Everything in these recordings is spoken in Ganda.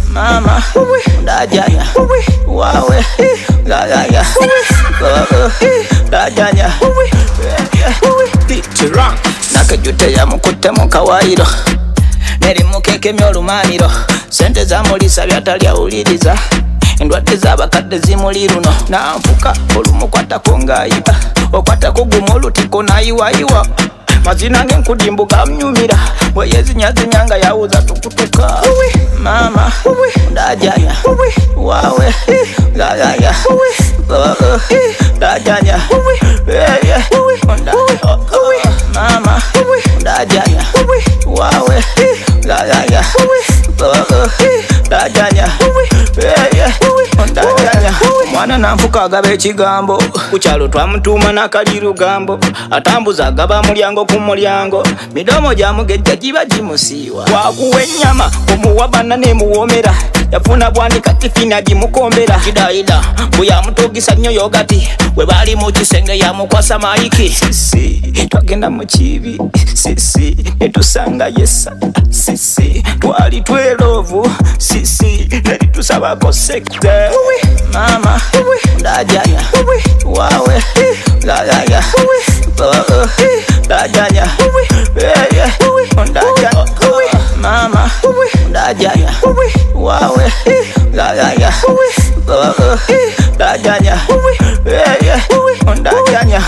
mama ndajanya wawe gagaya ndajanya tiran nakajute ya mukutte mu kawairo neri mukekemya olumaniro sente zamulisa byatalyauliriza endwadde z'abakadde zimuli luno nanfuka olumukwatako ng'ayiba okwatako gumu olutiko n'ayiwayiwa mazina ng'enkudimbuka mnyumira bweyezinyazinya nga yawuza tukutuka mama ndajanya wawe gagaya ndajanya mama ndajanya wawe gagaya ndajanya mwana nanfuka agaba ekigambo kukyalo twamutuuma n'akalirugambo atambuza agaba mulyango ku mulyango midomo gyamugejja giba gimusiiwa wakuwa ennyama omuwabana nemuwomera yafuna bwanika tifina gimukombera kidayida bweyamutugisa nnyo yogati bwe bali mu kisenge yamukwasa mayiki sisi twagenda mu kibi sisi netusanga yesa sisi twali twelovu sisi neritusabako sekte mama ndajanya wawe gagaya ndajanya mama ndajanya wawe gagaya ndajanya ndajanya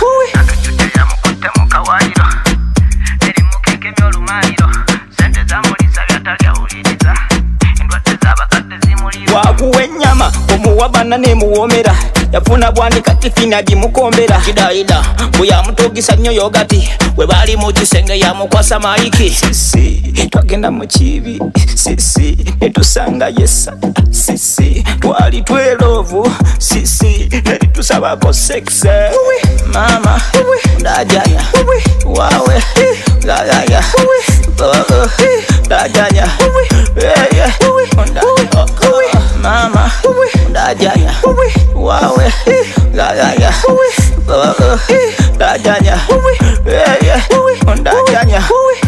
wakuwa ennyama omuwabana nemuwomera yafuna bwanika tifina gimukombera kidayida bweyamutugisa nnyo yogati bwe bali mu kisenge yamukwasa mayiki sisi twagenda mu kibi sisi netusanga yesa sisi twali twelovu sisi neritusabako sekse mama ndajanya wawe gagaya ndajanya mama ndajanya wawe gagaya ndajanya ndajanya